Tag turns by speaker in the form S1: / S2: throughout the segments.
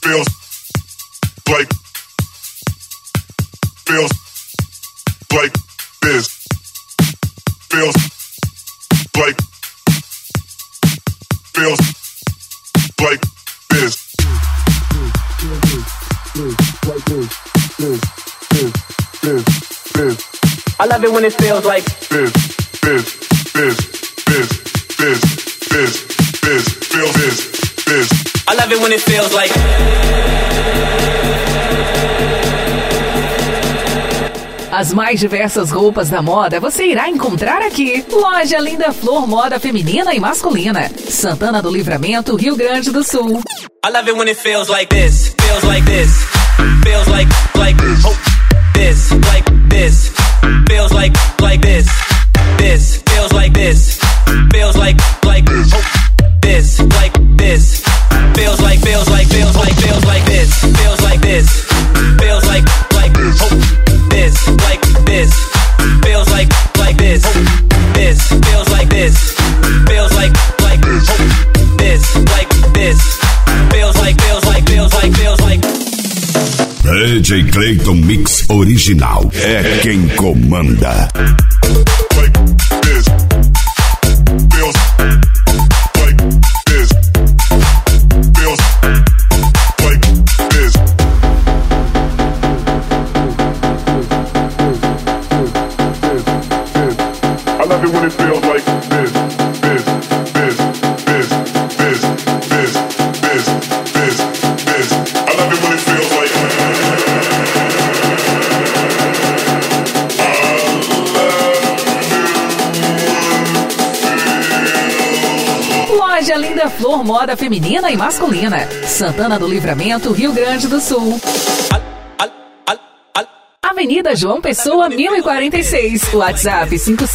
S1: feels like this. Feels like this.
S2: I love it when it feels like
S1: this. Feels this.
S2: I love it when it feels like.
S3: As mais diversas roupas da moda você irá encontrar aqui. Loja Linda Flor, moda feminina e masculina. Santana do Livramento, Rio Grande do Sul.
S2: I love it when it feels like this. Feels like this. Feels like oh, this, like this. Feels like this. This feels like this. Feels like oh, this, like this. Feels like this. Feels like this. Feels like this. Feels like oh, this, like this. Feels like this. This feels like this. Feels like oh, this, like this. Feels like.
S4: DJ Clayton Mix Original é quem comanda.
S1: Like this. Feels like this. Feels like this. I love it when it feels like this. I love it when it feels like
S3: Loja Linda Flor, moda feminina e masculina. Santana do Livramento, Rio Grande do Sul. Avenida João Pessoa, 1046. WhatsApp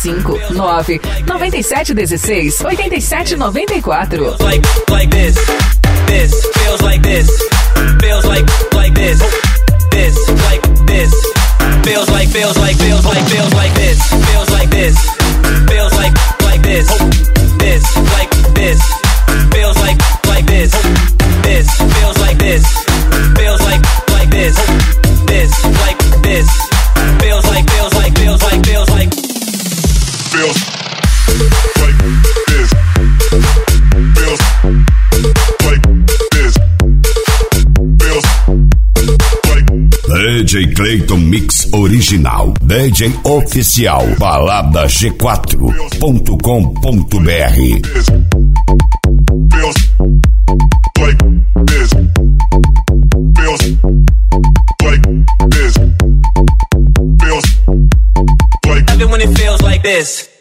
S3: 559-9716-8794.
S2: Like this. This feels like this. Feels like this. This like this. Feels like this. Feels like this. Feels like this. Feels like this. This like this. Feels like this. This feels like this. Feels like this. This like this. Feels like.
S1: feels like this. Feels like this. Feels like
S4: DJ Clayton Mix Original, DJ Oficial, balada g4.com.br.
S1: Feels like this. Feels like this. Feels like.
S2: Love it when it feels like this.